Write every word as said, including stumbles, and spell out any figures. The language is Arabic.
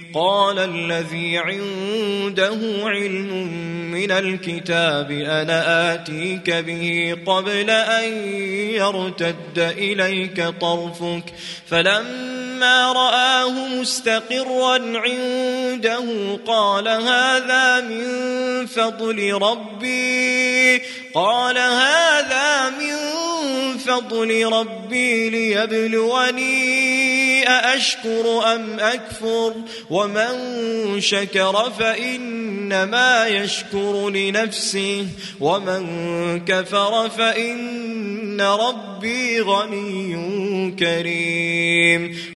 قال الذي عنده علم من الكتاب أنا آتيك به قبل أن يرتد إليك طرفك فلما رآه مستقرا عنده قال هذا من فضل ربي قال هذا من فضل ربي ليبلوني أأشكر أم أكفر ومن شكر فإنما يشكر لنفسه ومن كفر فإن ربي غني كريم.